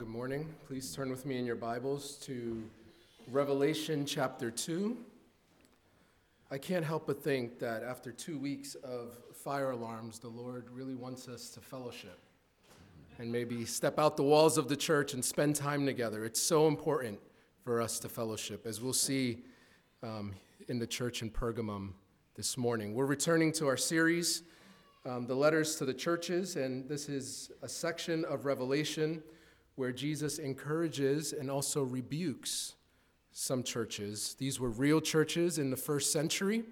Good morning. Please turn with me in your Bibles to Revelation chapter 2. I can't help but think that after 2 weeks of fire alarms, the Lord really wants us to fellowship and maybe step out the walls of the church and spend time together. It's so important for us to fellowship, as we'll see in the church in Pergamum this morning. We're returning to our series, the letters to the churches, and this is a section of Revelation where Jesus encourages and also rebukes some churches. These were real churches in the first century,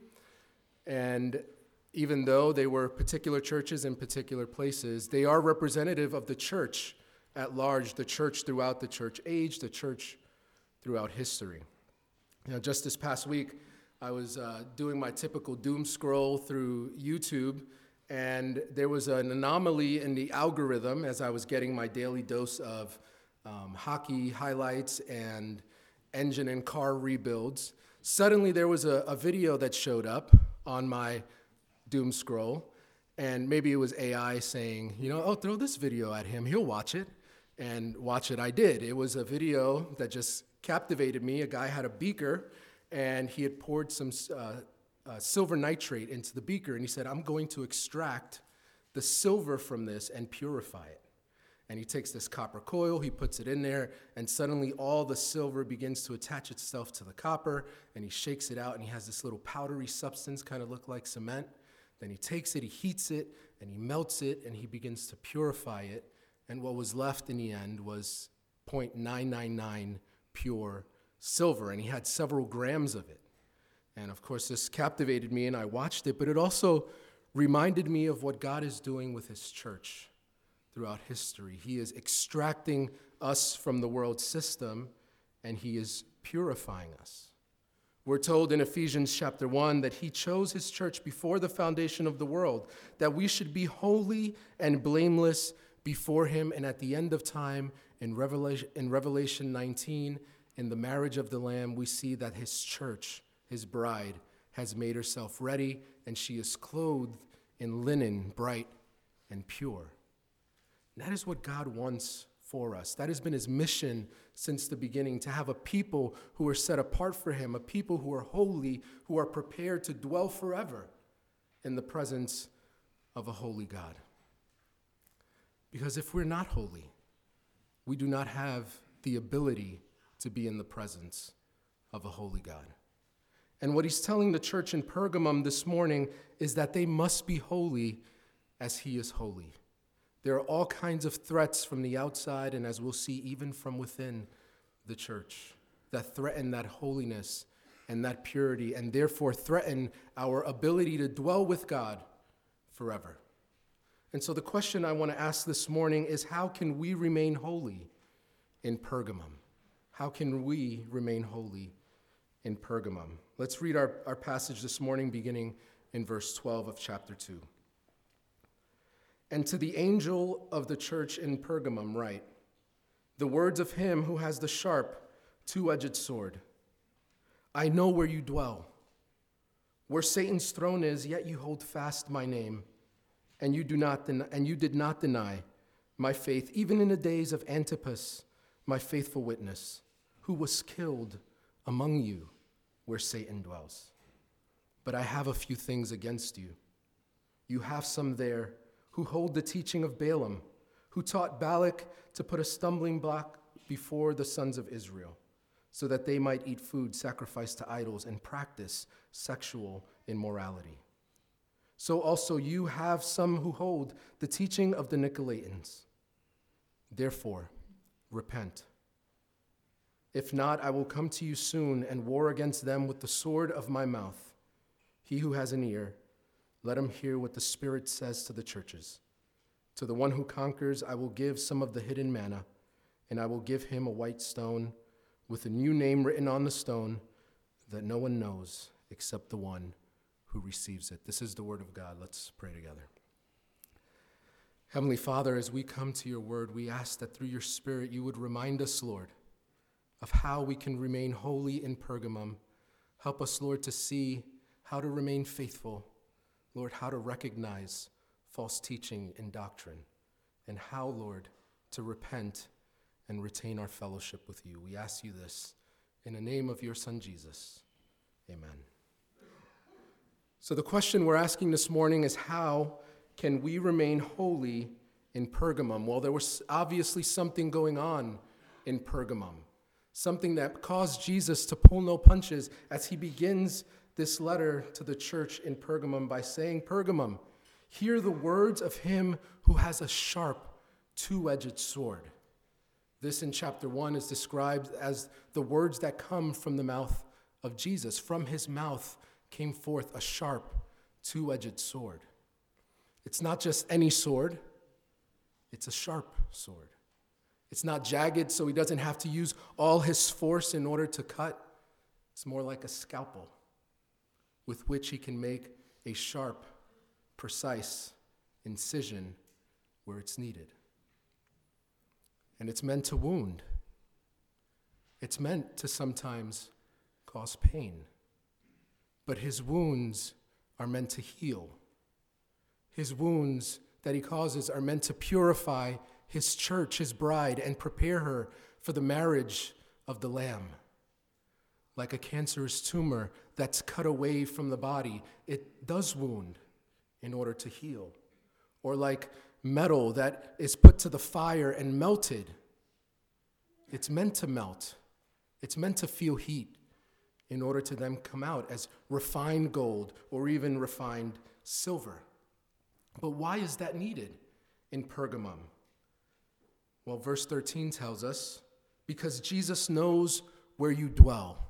and even though they were particular churches in particular places, they are representative of the church at large, the church throughout the church age, the church throughout history. Just this past week, I was doing my typical doom scroll through YouTube, and there was an anomaly in the algorithm as I was getting my daily dose of hockey highlights and engine and car rebuilds. Suddenly there was a video that showed up on my doom scroll, and maybe it was AI saying, throw this video at him, he'll watch it. And watch it I did. It was a video that just captivated me. A guy had a beaker, and he had poured some silver nitrate into the beaker, and he said, I'm going to extract the silver from this and purify it. And he takes this copper coil, he puts it in there, and suddenly all the silver begins to attach itself to the copper, and he shakes it out, and he has this little powdery substance, kind of look like cement. Then he takes it, he heats it, and he melts it, and he begins to purify it, and what was left in the end was 0.999 pure silver, and he had several grams of it. And of course, this captivated me, and I watched it, but it also reminded me of what God is doing with his church throughout history. He is extracting us from the world system, and he is purifying us. We're told in Ephesians chapter 1 that he chose his church before the foundation of the world, that we should be holy and blameless before him, and at the end of time, in Revelation 19, in the marriage of the Lamb, we see that his church, his bride, has made herself ready, and she is clothed in linen, bright and pure. And that is what God wants for us. That has been his mission since the beginning, to have a people who are set apart for him, a people who are holy, who are prepared to dwell forever in the presence of a holy God. Because if we're not holy, we do not have the ability to be in the presence of a holy God. And what he's telling the church in Pergamum this morning is that they must be holy as he is holy. There are all kinds of threats from the outside, and as we'll see, even from within the church, that threaten that holiness and that purity, and therefore threaten our ability to dwell with God forever. And so the question I want to ask this morning is, how can we remain holy in Pergamum? How can we remain holy in Pergamum? Let's read our passage this morning, beginning in verse 12 of chapter 2. And to the angel of the church in Pergamum write, the words of him who has the sharp, two-edged sword. I know where you dwell, where Satan's throne is, yet you hold fast my name, and you did not deny my faith, even in the days of Antipas, my faithful witness, who was killed among you where Satan dwells. But I have a few things against you. You have some there who hold the teaching of Balaam, who taught Balak to put a stumbling block before the sons of Israel, so that they might eat food sacrificed to idols and practice sexual immorality. So also you have some who hold the teaching of the Nicolaitans. Therefore, repent. If not, I will come to you soon and war against them with the sword of my mouth. He who has an ear, let him hear what the Spirit says to the churches. To the one who conquers, I will give some of the hidden manna, and I will give him a white stone with a new name written on the stone that no one knows except the one who receives it. This is the word of God. Let's pray together. Heavenly Father, as we come to your word, we ask that through your Spirit you would remind us, Lord, of how we can remain holy in Pergamum. Help us, Lord, to see how to remain faithful, Lord, how to recognize false teaching and doctrine, and how, Lord, to repent and retain our fellowship with you. We ask you this in the name of your Son, Jesus. Amen. So the question we're asking this morning is, how can we remain holy in Pergamum? Well, there was obviously something going on in Pergamum, something that caused Jesus to pull no punches as he begins this letter to the church in Pergamum by saying, Pergamum, hear the words of him who has a sharp, two-edged sword. This in chapter 1 is described as the words that come from the mouth of Jesus. From his mouth came forth a sharp, two-edged sword. It's not just any sword, it's a sharp sword. It's not jagged, so he doesn't have to use all his force in order to cut. It's more like a scalpel with which he can make a sharp, precise incision where it's needed. And it's meant to wound. It's meant to sometimes cause pain. But his wounds are meant to heal. His wounds that he causes are meant to purify his church, his bride, and prepare her for the marriage of the Lamb. Like a cancerous tumor that's cut away from the body, it does wound in order to heal. Or like metal that is put to the fire and melted. It's meant to melt. It's meant to feel heat in order to then come out as refined gold or even refined silver. But why is that needed in Pergamum? Well, verse 13 tells us, because Jesus knows where you dwell.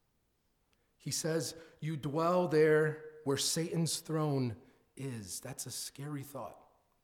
He says, you dwell there where Satan's throne is. That's a scary thought.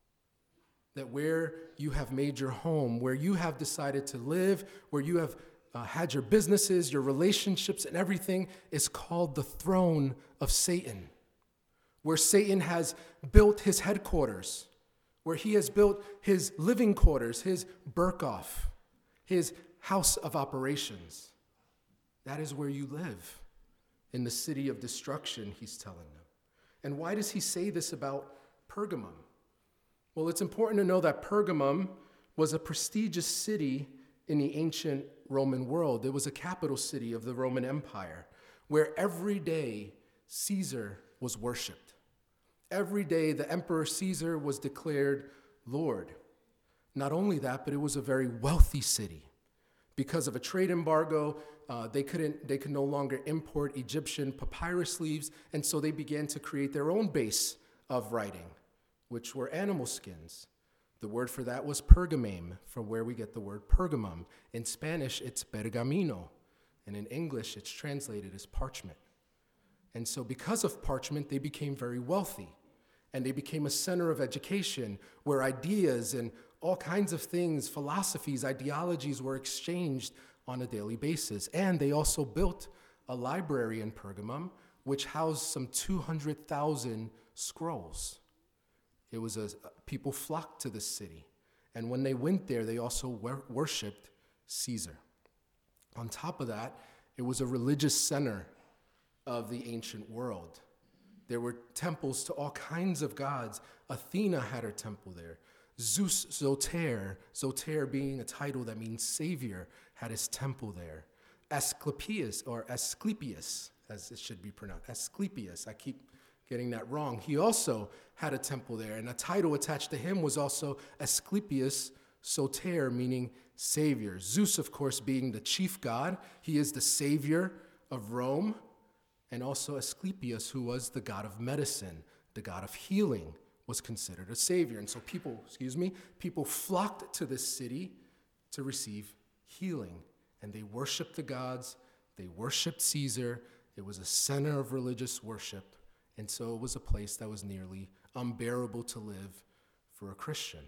That where you have made your home, where you have decided to live, where you have had your businesses, your relationships, and everything is called the throne of Satan. Where Satan has built his headquarters, where he has built his living quarters, his Berkhof, his house of operations. That is where you live, in the city of destruction, he's telling them. And why does he say this about Pergamum? Well, it's important to know that Pergamum was a prestigious city in the ancient Roman world. It was a capital city of the Roman Empire, where every day Caesar was worshipped. Every day the Emperor Caesar was declared Lord. Not only that, but it was a very wealthy city. Because of a trade embargo, they could no longer import Egyptian papyrus leaves, and so they began to create their own base of writing, which were animal skins. The word for that was pergamum, from where we get the word Pergamum. In Spanish, it's pergamino, and in English, it's translated as parchment. And so because of parchment, they became very wealthy, and they became a center of education where ideas and all kinds of things, philosophies, ideologies were exchanged on a daily basis. And they also built a library in Pergamum, which housed some 200,000 scrolls. It was people flocked to the city. And when they went there, they also worshipped Caesar. On top of that, it was a religious center of the ancient world. There were temples to all kinds of gods. Athena had her temple there. Zeus Zoter being a title that means savior, had his temple there. Asclepius, as it should be pronounced, Asclepius, I keep getting that wrong. He also had a temple there, and a title attached to him was also Asclepius Soter, meaning savior. Zeus, of course, being the chief god. He is the savior of Rome. And also Asclepius, who was the god of medicine, the god of healing, was considered a savior. And so people flocked to this city to receive healing. And they worshiped the gods, they worshiped Caesar. It was a center of religious worship. And so it was a place that was nearly unbearable to live for a Christian.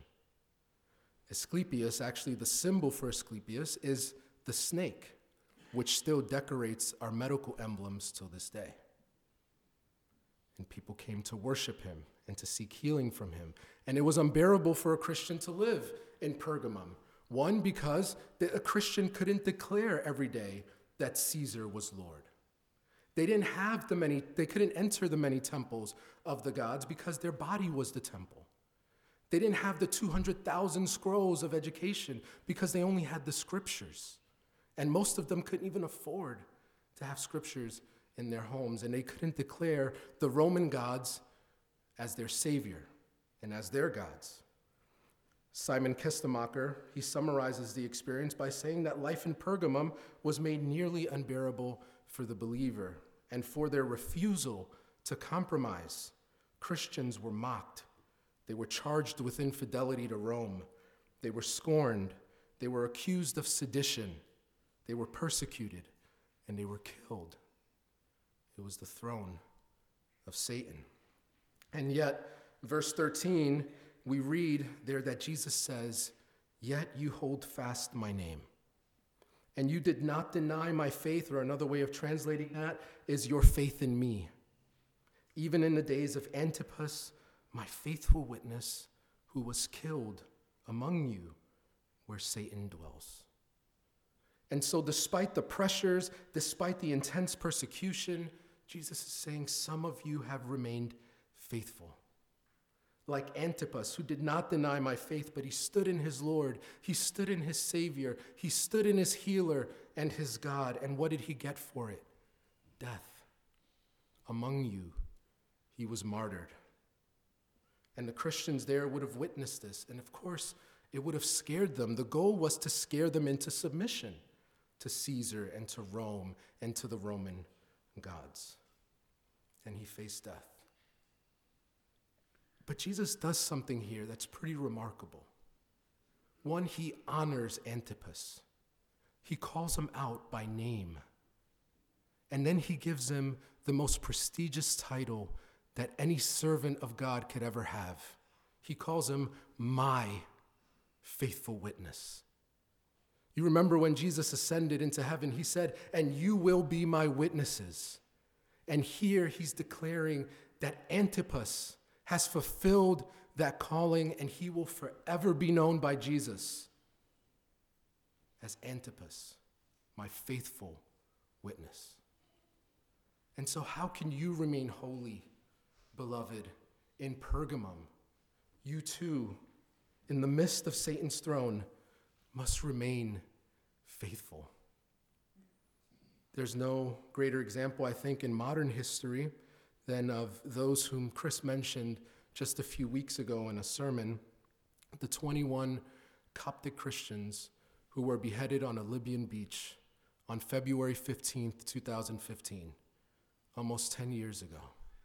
Asclepius, actually the symbol for Asclepius is the snake, which still decorates our medical emblems till this day. And people came to worship him and to seek healing from him. And it was unbearable for a Christian to live in Pergamum. One, because a Christian couldn't declare every day that Caesar was Lord. They couldn't enter the many temples of the gods because their body was the temple. They didn't have the 200,000 scrolls of education because they only had the scriptures. And most of them couldn't even afford to have scriptures in their homes. And they couldn't declare the Roman gods as their savior and as their gods. Simon Kistemacher, he summarizes the experience by saying that life in Pergamum was made nearly unbearable for the believer. And for their refusal to compromise, Christians were mocked. They were charged with infidelity to Rome. They were scorned. They were accused of sedition. They were persecuted, and they were killed. It was the throne of Satan. And yet, verse 13, we read there that Jesus says, "Yet you hold fast my name. And you did not deny my faith," or another way of translating that is your faith in me. "Even in the days of Antipas, my faithful witness, who was killed among you where Satan dwells." And so despite the pressures, despite the intense persecution, Jesus is saying some of you have remained faithful. Like Antipas, who did not deny my faith, but he stood in his Lord, he stood in his Savior, he stood in his healer and his God. And what did he get for it? Death. Among you, he was martyred. And the Christians there would have witnessed this. And of course, it would have scared them. The goal was to scare them into submission to Caesar and to Rome and to the Roman gods. And he faced death. But Jesus does something here that's pretty remarkable. One, he honors Antipas. He calls him out by name. And then he gives him the most prestigious title that any servant of God could ever have. He calls him my faithful witness. You remember when Jesus ascended into heaven, he said, "And you will be my witnesses." And here he's declaring that Antipas has fulfilled that calling, and he will forever be known by Jesus as Antipas, my faithful witness. And so how can you remain holy, beloved, in Pergamum? You too, in the midst of Satan's throne, must remain faithful. There's no greater example, I think, in modern history than of those whom Chris mentioned just a few weeks ago in a sermon, the 21 Coptic Christians who were beheaded on a Libyan beach on February 15th, 2015, almost 10 years ago.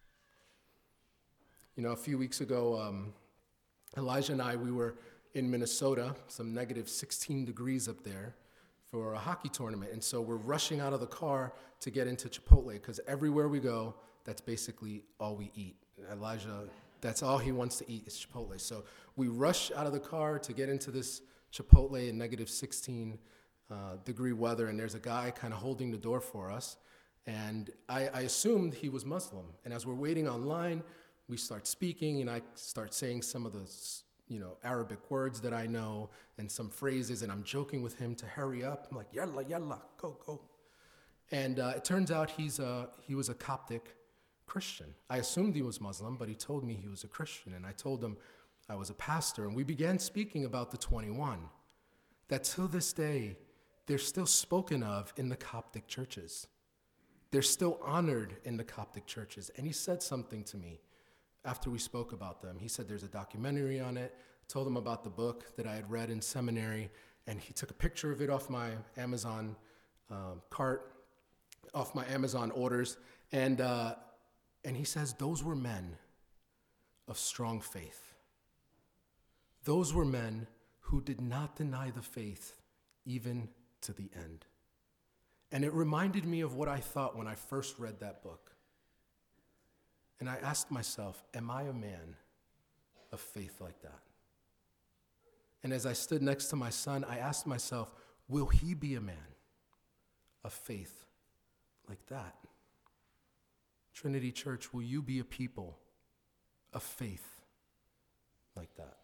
You know, a few weeks ago, Elijah and I, we were in Minnesota, some negative 16 degrees up there, for a hockey tournament. And so we're rushing out of the car to get into Chipotle, because everywhere we go, that's basically all we eat. Elijah, that's all he wants to eat is Chipotle. So we rush out of the car to get into this Chipotle in negative 16 degree weather, and there's a guy kind of holding the door for us. And I assumed he was Muslim. And as we're waiting online, we start speaking, and I start saying some of the Arabic words that I know and some phrases, and I'm joking with him to hurry up. I'm like, yalla, yalla, go, go. And it turns out he was a Coptic Christian. I assumed he was Muslim, but he told me he was a Christian, and I told him I was a pastor, and we began speaking about the 21, that till this day, they're still spoken of in the Coptic churches. They're still honored in the Coptic churches. And he said something to me after we spoke about them. He said there's a documentary on it. I told him about the book that I had read in seminary, and he took a picture of it off my Amazon cart, off my Amazon orders, and he says those were men of strong faith. Those were men who did not deny the faith even to the end. And it reminded me of what I thought when I first read that book. And I asked myself, am I a man of faith like that? And as I stood next to my son, I asked myself, will he be a man of faith like that? Trinity Church, will you be a people of faith like that?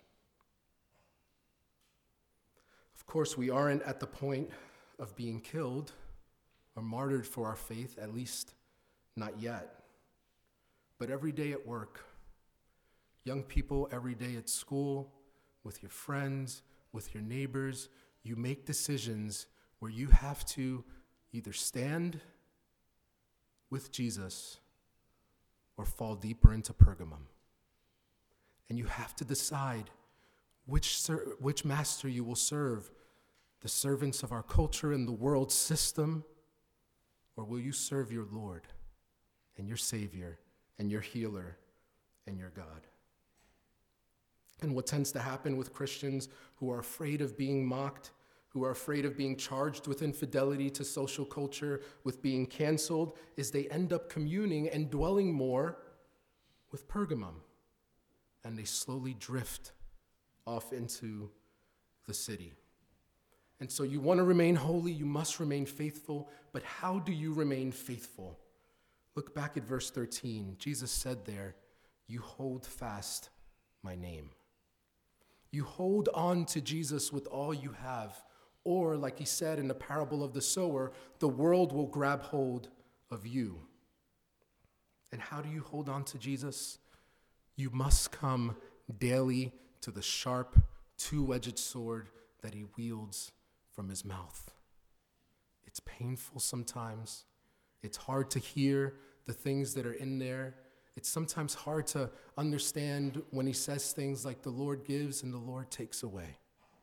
Of course, we aren't at the point of being killed or martyred for our faith, at least not yet. But every day at work, Young people, every day at school, with your friends, with your neighbors, you make decisions where you have to either stand with Jesus or fall deeper into Pergamum. And you have to decide which master you will serve, the servants of our culture and the world system, or will you serve your Lord and your Savior and your healer and your God? And what tends to happen with Christians who are afraid of being mocked, who are afraid of being charged with infidelity to social culture, with being canceled, is they end up communing and dwelling more with Pergamum. And they slowly drift off into the city. And so you want to remain holy, you must remain faithful. But how do you remain faithful? Look back at verse 13. Jesus said there, "You hold fast my name." You hold on to Jesus with all you have. Or, like he said in the parable of the sower, the world will grab hold of you. And how do you hold on to Jesus? You must come daily to the sharp, two-edged sword that he wields from his mouth. It's painful sometimes. It's hard to hear the things that are in there. It's sometimes hard to understand when he says things like the Lord gives and the Lord takes away.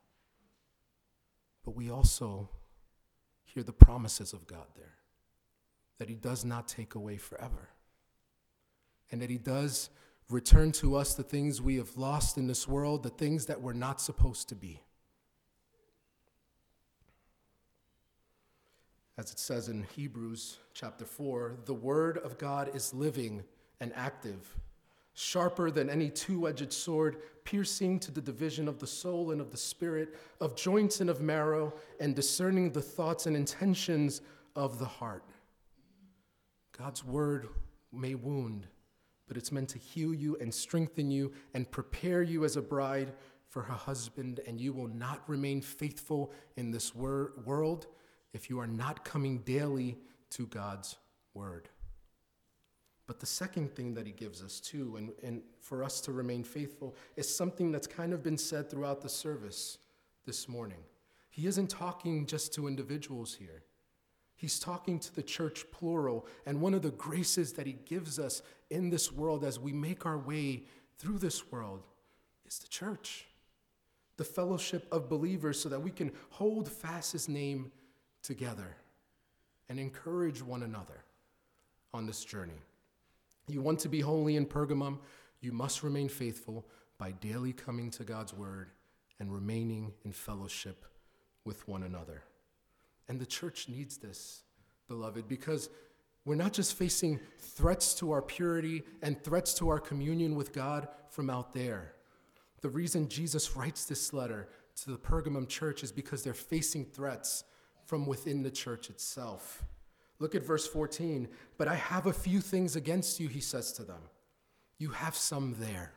But we also hear the promises of God there, that he does not take away forever, and that he does return to us the things we have lost in this world, the things that we're not supposed to be. As it says in Hebrews chapter 4, the word of God is living and active, sharper than any two-edged sword, piercing to the division of the soul and of the spirit, of joints and of marrow, and discerning the thoughts and intentions of the heart. God's word may wound, but it's meant to heal you and strengthen you and prepare you as a bride for her husband, and you will not remain faithful in this world if you are not coming daily to God's word. But the second thing that he gives us too, and for us to remain faithful, is something that's kind of been said throughout the service this morning. He isn't talking just to individuals here. He's talking to the church plural, and one of the graces that he gives us in this world as we make our way through this world is the church, the fellowship of believers, so that we can hold fast his name together and encourage one another on this journey. You want to be holy in Pergamum, you must remain faithful by daily coming to God's word and remaining in fellowship with one another. And the church needs this, beloved, because we're not just facing threats to our purity and threats to our communion with God from out there. The reason Jesus writes this letter to the Pergamum church is because they're facing threats from within the church itself. Look at verse 14. But I have a few things against you, he says to them. You have some there.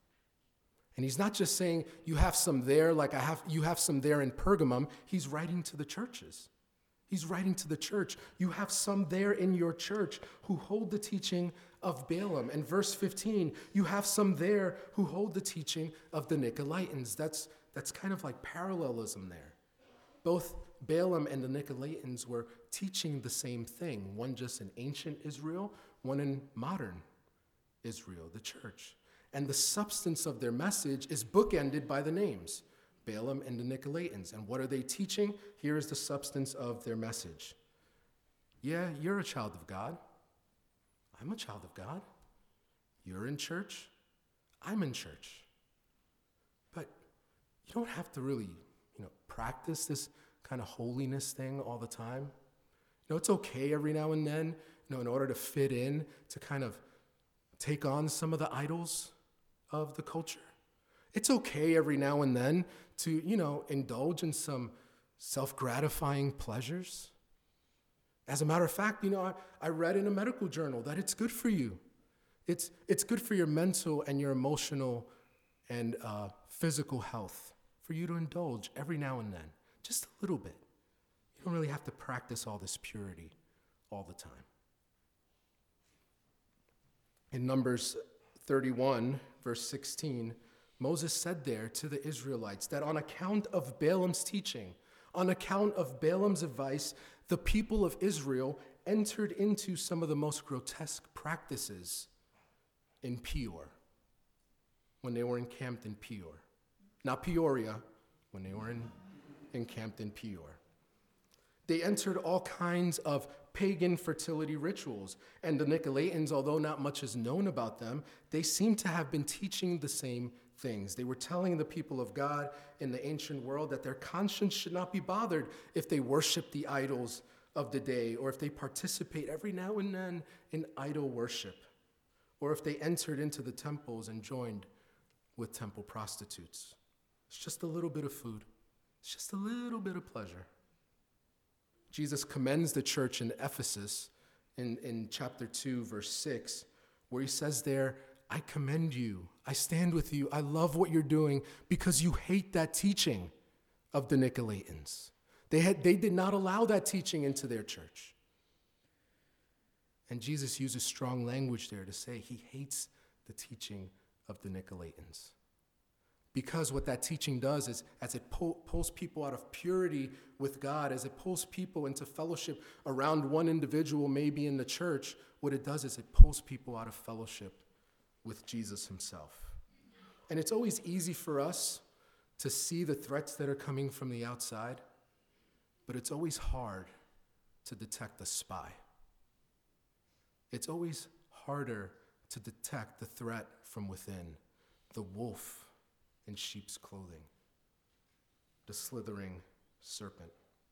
And he's not just saying you have some there like you have some there in Pergamum. He's writing to the churches. He's writing to the church. You have some there in your church who hold the teaching of Balaam. And verse 15, you have some there who hold the teaching of the Nicolaitans. That's kind of like parallelism there. Both Balaam and the Nicolaitans were teaching the same thing, one just in ancient Israel, one in modern Israel, the church. And the substance of their message is bookended by the names, Balaam and the Nicolaitans. And what are they teaching? Here is the substance of their message. Yeah, you're a child of God. I'm a child of God. You're in church. I'm in church. But you don't have to really, practice this kind of holiness thing all the time. It's okay every now and then, in order to fit in, to kind of take on some of the idols of the culture. It's okay every now and then to, indulge in some self-gratifying pleasures. As a matter of fact, I read in a medical journal that it's good for you. It's good for your mental and your emotional and physical health for you to indulge every now and then, just a little bit. You don't really have to practice all this purity all the time. In Numbers 31, verse 16, Moses said there to the Israelites that on account of Balaam's teaching, on account of Balaam's advice, the people of Israel entered into some of the most grotesque practices in Peor, when they were encamped in Peor. Not Peoria, when they were encamped in Peor. They entered all kinds of pagan fertility rituals, and the Nicolaitans, although not much is known about them, they seem to have been teaching the same things. They were telling the people of God in the ancient world that their conscience should not be bothered if they worship the idols of the day, or if they participate every now and then in idol worship, or if they entered into the temples and joined with temple prostitutes. It's just a little bit of food. It's just a little bit of pleasure. Jesus commends the church in Ephesus in chapter 2, verse 6, where he says there, I commend you, I stand with you, I love what you're doing because you hate that teaching of the Nicolaitans. They did not allow that teaching into their church. And Jesus uses strong language there to say he hates the teaching of the Nicolaitans. Because what that teaching does is, as it pulls people out of purity with God, as it pulls people into fellowship around one individual, maybe in the church, what it does is it pulls people out of fellowship with Jesus himself. And it's always easy for us to see the threats that are coming from the outside, but it's always hard to detect the spy. It's always harder to detect the threat from within, the wolf in sheep's clothing, the slithering serpent.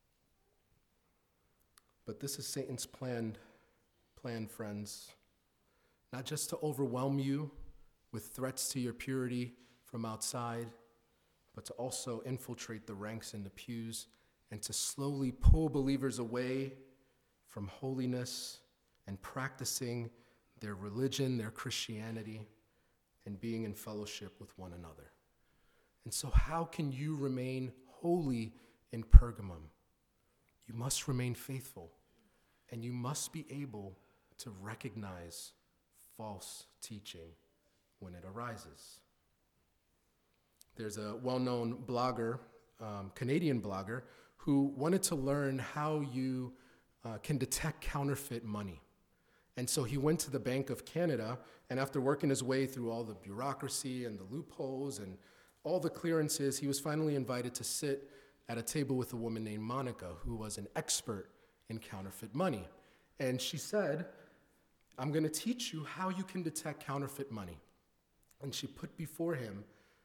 But this is Satan's plan, friends, not just to overwhelm you with threats to your purity from outside, but to also infiltrate the ranks in the pews and to slowly pull believers away from holiness and practicing their religion, their Christianity, and being in fellowship with one another. And so how can you remain holy in Pergamum? You must remain faithful, and you must be able to recognize false teaching when it arises. There's a well-known blogger, Canadian blogger, who wanted to learn how you can detect counterfeit money. And so he went to the Bank of Canada, and after working his way through all the bureaucracy and the loopholes and all the clearances, he was finally invited to sit at a table with a woman named Monica, who was an expert in counterfeit money. And she said, I'm going to teach you how you can detect counterfeit money. And she put before him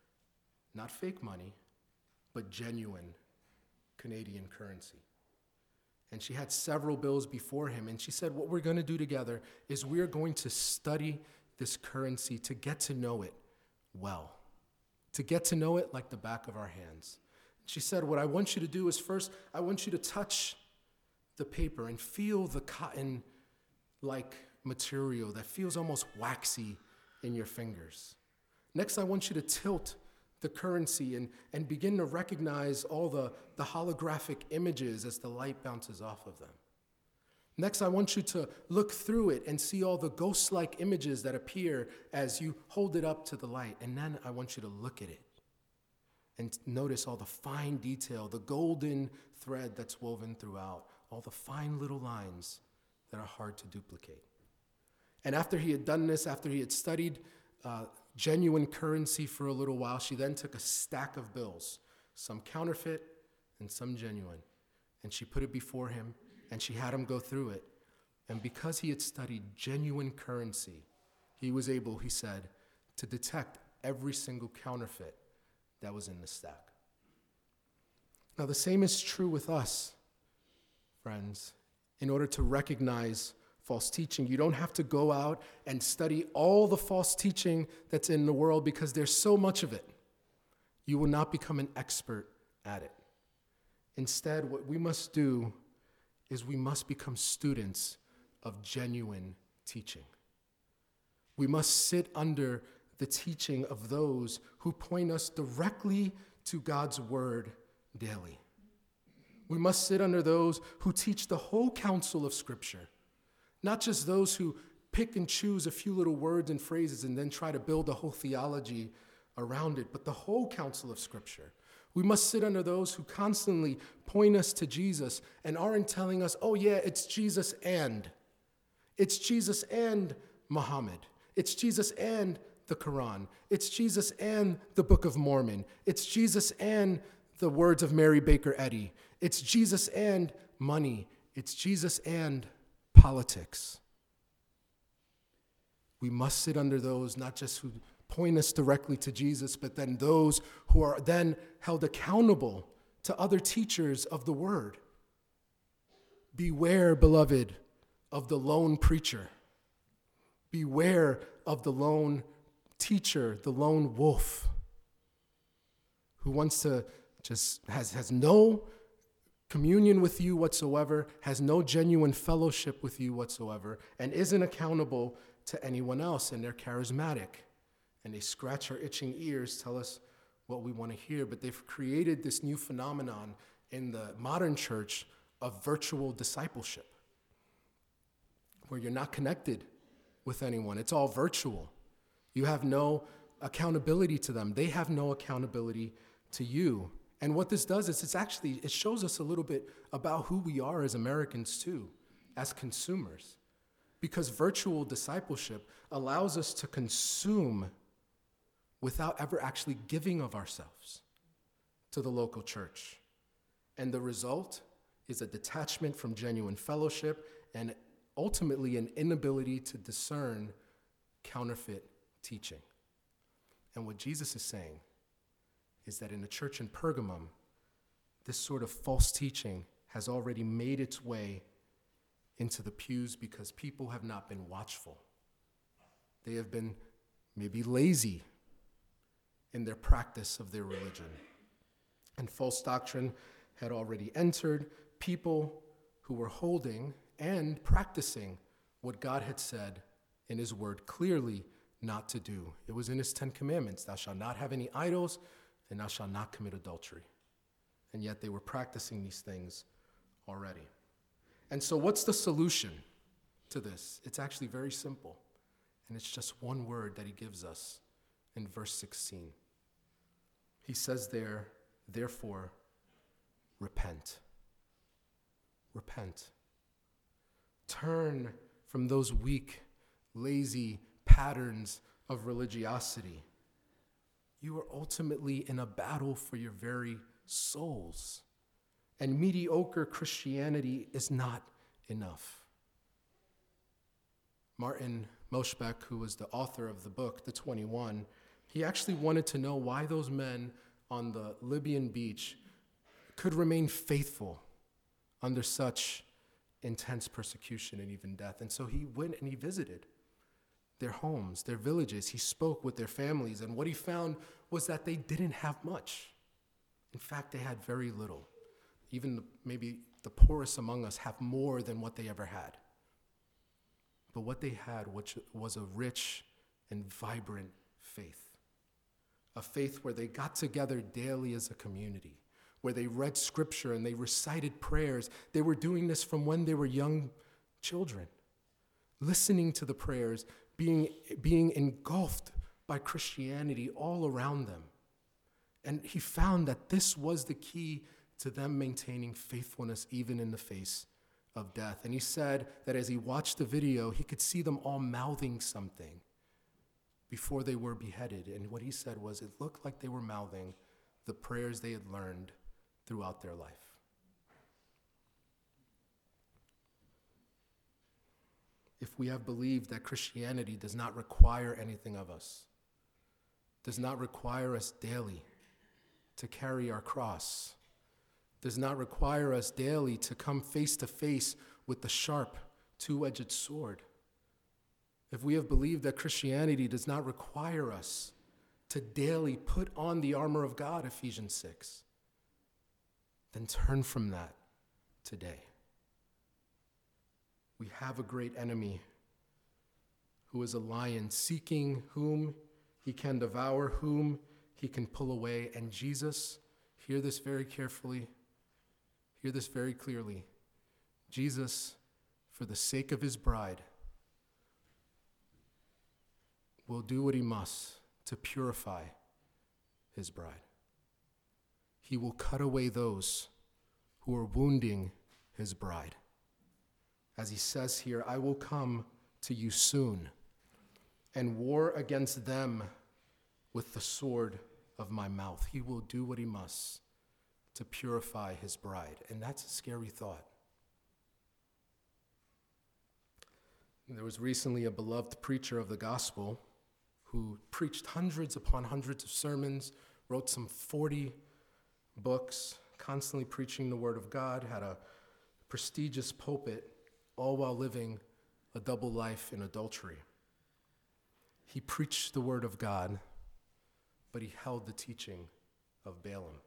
not fake money, but genuine Canadian currency. And she had several bills before him, and she said, what we're going to do together is we're going to study this currency to get to know it well, to get to know it like the back of our hands. She said, what I want you to do is first, I want you to touch the paper and feel the cotton-like material that feels almost waxy in your fingers. Next, I want you to tilt the currency and begin to recognize all the holographic images as the light bounces off of them. Next, I want you to look through it and see all the ghost-like images that appear as you hold it up to the light. And then I want you to look at it and notice all the fine detail, the golden thread that's woven throughout, all the fine little lines that are hard to duplicate. And after he had done this, after he had studied genuine currency for a little while, she then took a stack of bills, some counterfeit and some genuine, and she put it before him, and she had him go through it. And because he had studied genuine currency, he was able, he said, to detect every single counterfeit that was in the stack. Now, the same is true with us, friends. In order to recognize false teaching, you don't have to go out and study all the false teaching that's in the world because there's so much of it. You will not become an expert at it. Instead, what we must do is we must become students of genuine teaching. We must sit under the teaching of those who point us directly to God's word daily. We must sit under those who teach the whole counsel of Scripture, not just those who pick and choose a few little words and phrases and then try to build a whole theology around it, but the whole counsel of Scripture. We must sit under those who constantly point us to Jesus and aren't telling us, oh yeah, it's Jesus and Muhammad. It's Jesus and the Quran. It's Jesus and the Book of Mormon. It's Jesus and the words of Mary Baker Eddy. It's Jesus and money. It's Jesus and politics. We must sit under those, not just who point us directly to Jesus, but then those who are then held accountable to other teachers of the word. Beware, beloved, of the lone preacher. Beware of the lone teacher, the lone wolf, who wants to has no communion with you whatsoever, has no genuine fellowship with you whatsoever, and isn't accountable to anyone else, and they're charismatic. And they scratch our itching ears, tell us what we want to hear, but they've created this new phenomenon in the modern church of virtual discipleship, where you're not connected with anyone. It's all virtual. You have no accountability to them. They have no accountability to you. And what this does is it shows us a little bit about who we are as Americans too, as consumers. Because virtual discipleship allows us to consume without ever actually giving of ourselves to the local church. And the result is a detachment from genuine fellowship and ultimately an inability to discern counterfeit teaching. And what Jesus is saying is that in the church in Pergamum, this sort of false teaching has already made its way into the pews because people have not been watchful. They have been maybe lazy in their practice of their religion. And false doctrine had already entered people who were holding and practicing what God had said in his word clearly not to do. It was in his 10 commandments, thou shalt not have any idols, and thou shalt not commit adultery. And yet they were practicing these things already. And so what's the solution to this? It's actually very simple. And it's just one word that he gives us in verse 16. He says there, therefore, repent. Repent. Turn from those weak, lazy patterns of religiosity. You are ultimately in a battle for your very souls. And mediocre Christianity is not enough. Martin Mosbach, who was the author of the book, The 21, he actually wanted to know why those men on the Libyan beach could remain faithful under such intense persecution and even death. And so he went and he visited their homes, their villages. He spoke with their families, and what he found was that they didn't have much. In fact, they had very little. Even maybe the poorest among us have more than what they ever had. But what they had, which was a rich and vibrant faith. A faith where they got together daily as a community, where they read scripture and they recited prayers. They were doing this from when they were young children, listening to the prayers, being engulfed by Christianity all around them. And he found that this was the key to them maintaining faithfulness even in the face of death. And he said that as he watched the video, he could see them all mouthing something before they were beheaded. And what he said was it looked like they were mouthing the prayers they had learned throughout their life. If we have believed that Christianity does not require anything of us, does not require us daily to carry our cross, does not require us daily to come face to face with the sharp, two-edged sword, if we have believed that Christianity does not require us to daily put on the armor of God, Ephesians 6, then turn from that today. We have a great enemy who is a lion seeking whom he can devour, whom he can pull away. And Jesus, hear this very carefully, hear this very clearly. Jesus, for the sake of his bride, will do what he must to purify his bride. He will cut away those who are wounding his bride. As he says here, I will come to you soon and war against them with the sword of my mouth. He will do what he must to purify his bride. And that's a scary thought. There was recently a beloved preacher of the gospel who preached hundreds upon hundreds of sermons, wrote some 40 books, constantly preaching the word of God, had a prestigious pulpit, all while living a double life in adultery. He preached the word of God, but he held the teaching of Balaam.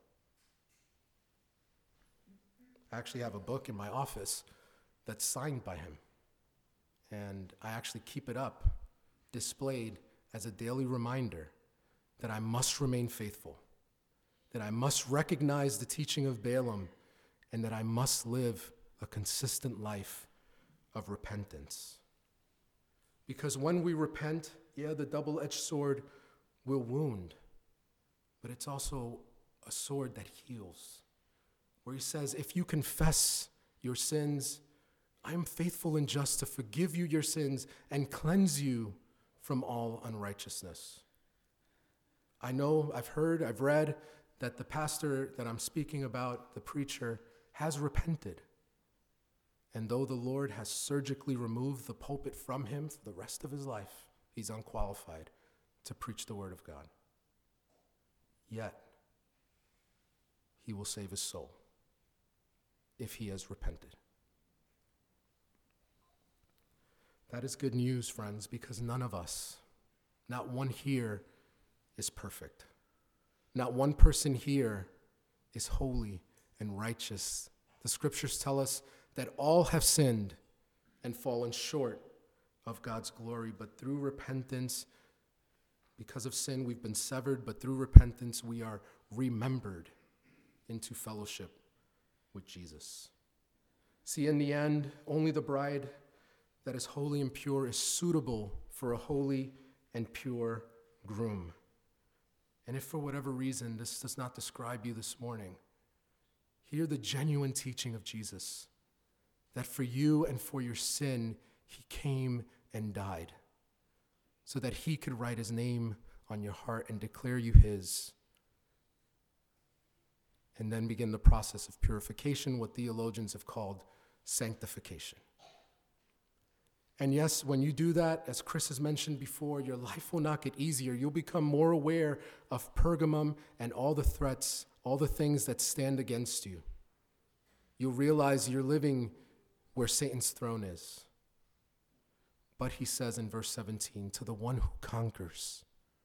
I actually have a book in my office that's signed by him, and I actually keep it up, displayed as a daily reminder that I must remain faithful, that I must recognize the teaching of Balaam, and that I must live a consistent life of repentance. Because when we repent, the double-edged sword will wound, but it's also a sword that heals, where he says, if you confess your sins, I am faithful and just to forgive you your sins and cleanse you from all unrighteousness. I know, I've heard, I've read that the pastor that I'm speaking about, the preacher, has repented. And though the Lord has surgically removed the pulpit from him for the rest of his life, he's unqualified to preach the word of God. Yet, he will save his soul if he has repented. That is good news, friends, because none of us, not one here, is perfect. Not one person here is holy and righteous. The scriptures tell us that all have sinned and fallen short of God's glory, but through repentance, because of sin, we've been severed, but through repentance, we are remembered into fellowship with Jesus. See, in the end, only the bride that is holy and pure is suitable for a holy and pure groom. And if for whatever reason this does not describe you this morning, hear the genuine teaching of Jesus, that for you and for your sin, he came and died, so that he could write his name on your heart and declare you his, and then begin the process of purification, what theologians have called sanctification. And yes, when you do that, as Chris has mentioned before, your life will not get easier. You'll become more aware of Pergamum and all the threats, all the things that stand against you. You'll realize you're living where Satan's throne is. But he says in verse 17, to the one who conquers,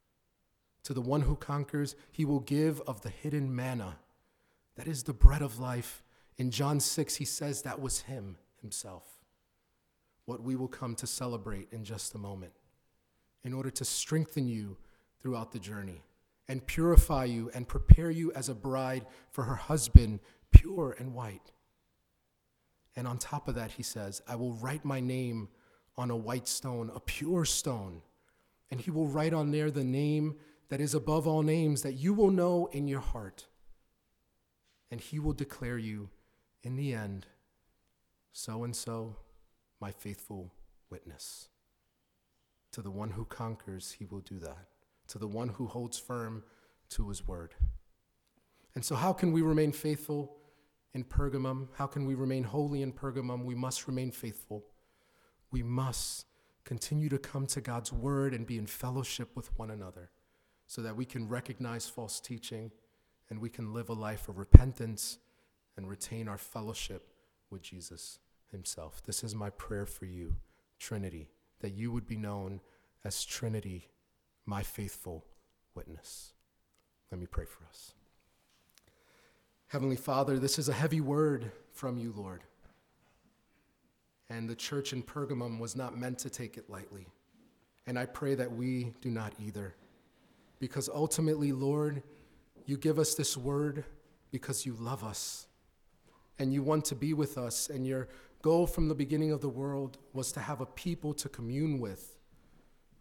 he will give of the hidden manna. That is the bread of life. In John 6, he says that was him himself. What we will come to celebrate in just a moment, in order to strengthen you throughout the journey and purify you and prepare you as a bride for her husband, pure and white. And on top of that, he says, I will write my name on a white stone, a pure stone, and he will write on there the name that is above all names that you will know in your heart. And he will declare you in the end, so and so, my faithful witness. To the one who conquers, he will do that. To the one who holds firm to his word. And so how can we remain faithful in Pergamum? How can we remain holy in Pergamum? We must remain faithful. We must continue to come to God's word and be in fellowship with one another so that we can recognize false teaching and we can live a life of repentance and retain our fellowship with Jesus himself. This is my prayer for you, Trinity, that you would be known as Trinity, my faithful witness. Let me pray for us. Heavenly Father, this is a heavy word from you, Lord. And the church in Pergamum was not meant to take it lightly. And I pray that we do not either. Because ultimately, Lord, you give us this word because you love us. And you want to be with us, and your goal from the beginning of the world was to have a people to commune with,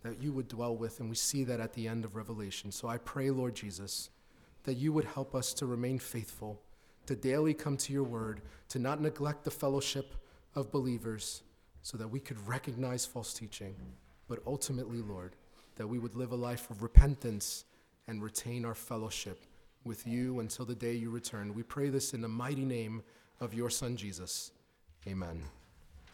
that you would dwell with, and we see that at the end of Revelation. So I pray, Lord Jesus, that you would help us to remain faithful, to daily come to your word, to not neglect the fellowship of believers, so that we could recognize false teaching, but ultimately, Lord, that we would live a life of repentance and retain our fellowship with you until the day you return. We pray this in the mighty name of your Son, Jesus. Amen.